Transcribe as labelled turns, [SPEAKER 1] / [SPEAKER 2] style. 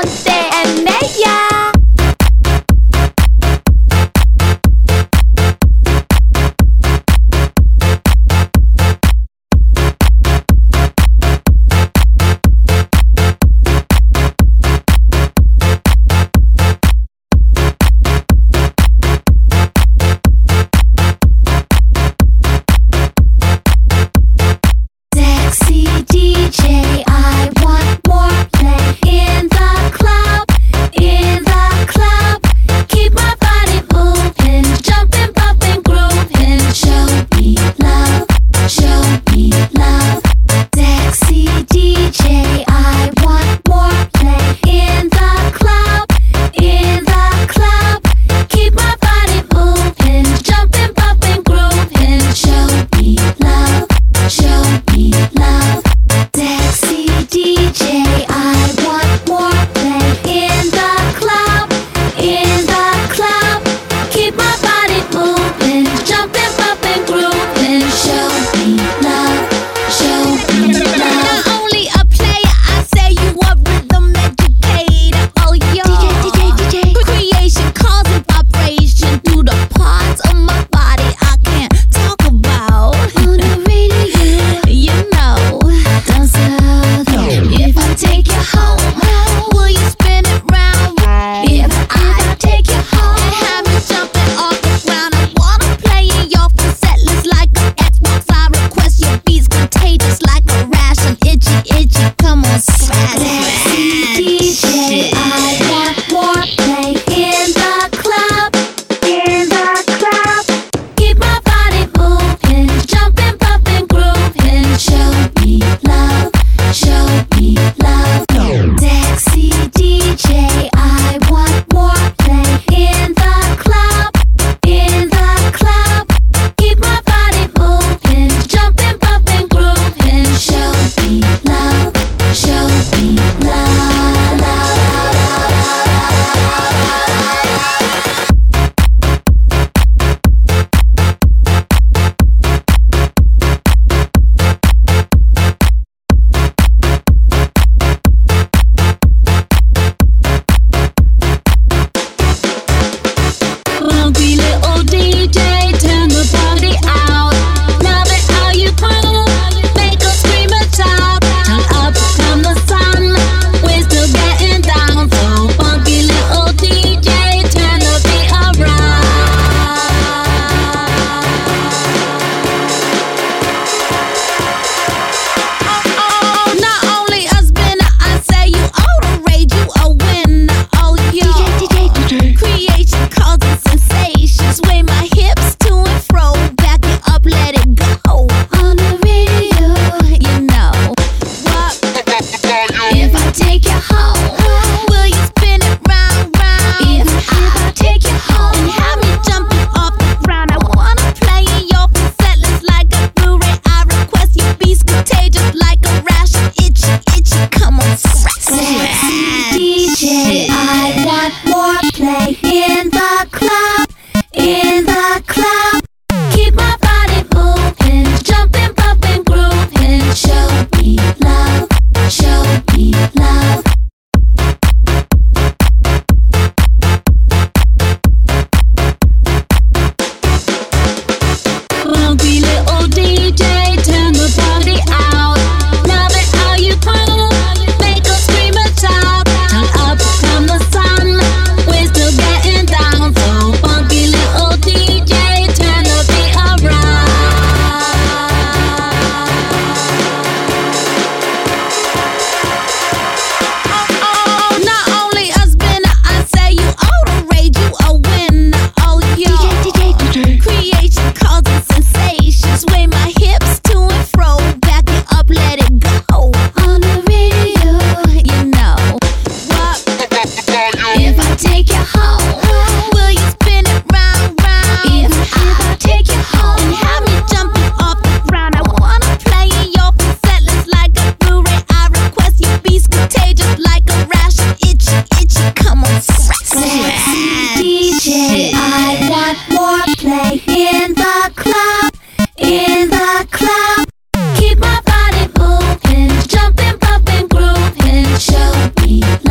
[SPEAKER 1] Ponte en ella.
[SPEAKER 2] DJ, I want more play in the club, in the club. Keep my body moving, jumping, bumping, grooving. Show me love, show me love. Sexy DJ, I want more play in the club, in the club. Keep my body moving, jumping, bumping, grooving. Show me love, show me love. Sexy DJ, I want more play in the club, in the club. Keep my body moving, jumping, bumping, grooving. Show me love, show me love.
[SPEAKER 1] Not only a player, I say you a rhythm educator. Oh yo,
[SPEAKER 2] DJ.
[SPEAKER 1] creation causing vibration through the parts of my body I can't talk about.
[SPEAKER 2] On the radio,
[SPEAKER 1] You know,
[SPEAKER 2] don't stop. If I take you home,
[SPEAKER 1] will you spin it round?
[SPEAKER 2] if I take you home.
[SPEAKER 1] And have me jumping off the ground. I wanna play in your setlist like an Xbox. I request your beats contagious like a rash and itchy. Come on, scratch
[SPEAKER 2] DJ, I want more play in the club, in the club. Keep my body moving, jumping, bumping, grooving. Show me love, show me love. Sexy DJ, I want more play in the club, in the club. Keep my body moving, jumping, bumping, grooving. Show me love, show me love,
[SPEAKER 1] Funky little DJ, turn the party out. Love it how you groove, make us scream and shout. Turn up from the sun, we're still getting down. So funky little DJ, turn the beat around. Not only a spinner, I say you all the rage, you a winner. Oh yo, creation causing sensations. Sway my hips to and fro, back it up, let it go.
[SPEAKER 2] on the radio.
[SPEAKER 1] You know what?
[SPEAKER 2] If I take you home,
[SPEAKER 1] Will you spin it round?
[SPEAKER 2] if I take you home.
[SPEAKER 1] And have me jumping off the ground. I wanna play in your set list like a Blu-ray. I request your beats contagious like a rash and itchy. Come on,
[SPEAKER 2] Sexy DJ, I want more play in the club, in the club. Keep my body moving, jumping, bumping, grooving. Show me love, show me love.
[SPEAKER 1] Funky little DJ, turn the party out. Love it how you groove, make us scream and shout. Turn up from the sun, we're still getting down. So funky little DJ, turn the beat around. Not only a spinner, I say you all the rage, you a winner. Oh yo, creation causing sensations. Sway my hips to and fro, back it up, let it go.
[SPEAKER 2] On the radio,
[SPEAKER 1] You know what?
[SPEAKER 2] if I take you home,
[SPEAKER 1] Will you spin it round?
[SPEAKER 2] if I take you home.
[SPEAKER 1] And have me jumping off the ground. I wanna play in your set list like a Blu-ray. I request your beats contagious like a rash and itchy. Come on,
[SPEAKER 2] Sexy DJ, I want more play in the club, in the club. Keep my body moving, jumping, bumping, grooving. Show me